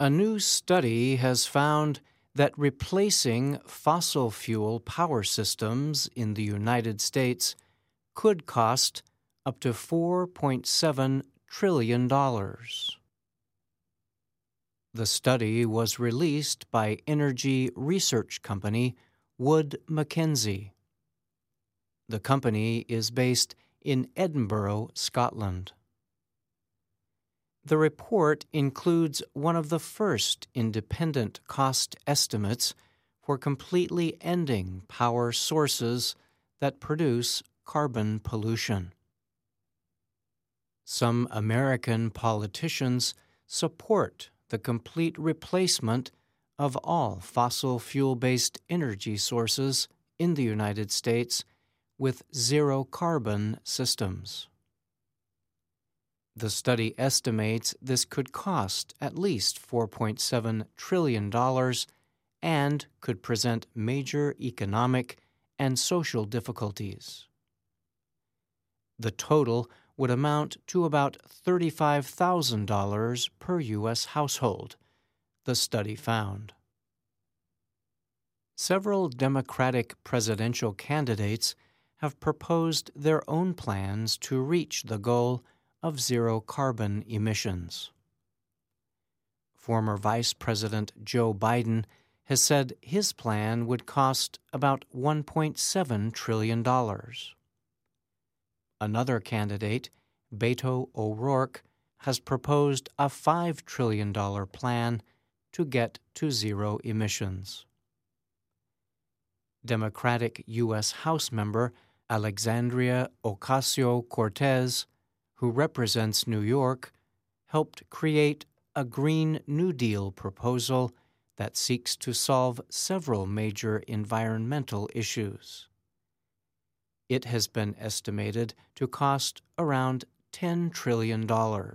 A new study has found that replacing fossil fuel power systems in the United States could cost up to $4.7 trillion. The study was released by energy research company Wood Mackenzie. The company is based in Edinburgh, Scotland. The report includes one of the first independent cost estimates for completely ending power sources that produce carbon pollution. Some American politicians support the complete replacement of all fossil fuel-based energy sources in the United States with zero-carbon systems. The study estimates this could cost at least $4.7 trillion and could present major economic and social difficulties. The total would amount to about $35,000 per U.S. household, the study found. Several Democratic presidential candidates have proposed their own plans to reach the goal of zero carbon emissions. Former Vice President Joe Biden has said his plan would cost about $1.7 trillion. Another candidate, Beto O'Rourke, has proposed a $5 trillion plan to get to zero emissions. Democratic U.S. House member Alexandria Ocasio-Cortez, who represents New York, helped create a Green New Deal proposal that seeks to solve several major environmental issues. It has been estimated to cost around $10 trillion.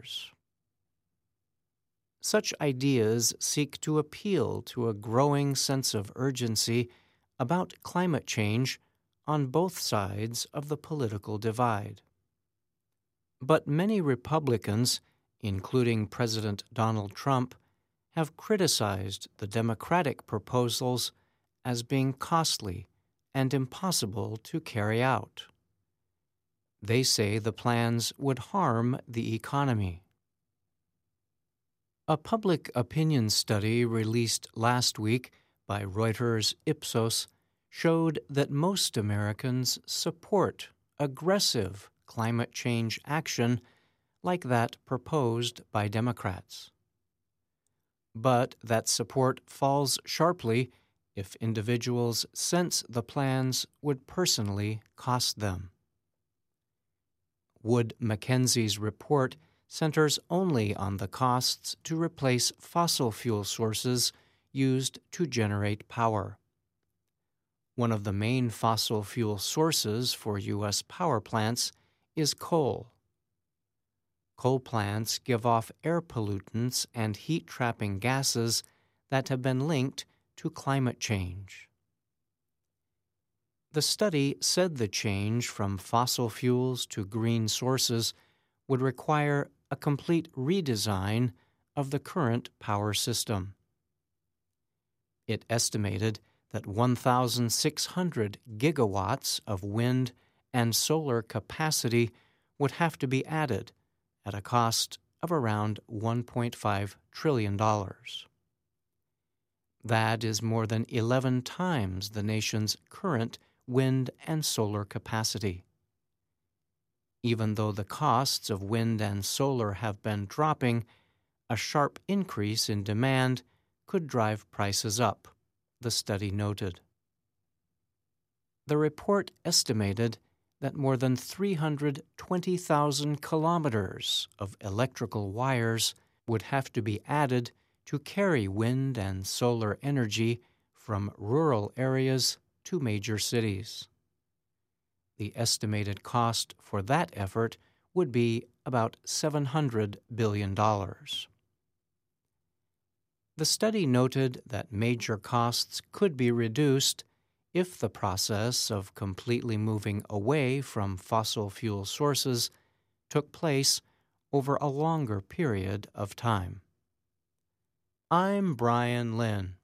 Such ideas seek to appeal to a growing sense of urgency about climate change on both sides of the political divide. But many Republicans, including President Donald Trump, have criticized the Democratic proposals as being costly and impossible to carry out. They say the plans would harm the economy. A public opinion study released last week by Reuters Ipsos showed that most Americans support aggressive climate change action like that proposed by Democrats. But that support falls sharply if individuals sense the plans would personally cost them. Wood Mackenzie's report centers only on the costs to replace fossil fuel sources used to generate power. One of the main fossil fuel sources for U.S. power plants is coal. Coal plants give off air pollutants and heat-trapping gases that have been linked to climate change. The study said the change from fossil fuels to green sources would require a complete redesign of the current power system. It estimated that 1,600 gigawatts of wind and solar capacity would have to be added at a cost of around $1.5 trillion. That is more than 11 times the nation's current wind and solar capacity. Even though the costs of wind and solar have been dropping, a sharp increase in demand could drive prices up, the study noted. The report estimated that more than 320,000 kilometers of electrical wires would have to be added to carry wind and solar energy from rural areas to major cities. The estimated cost for that effort would be about $700 billion. The study noted that major costs could be reduced if the process of completely moving away from fossil fuel sources took place over a longer period of time. I'm Brian Lynn.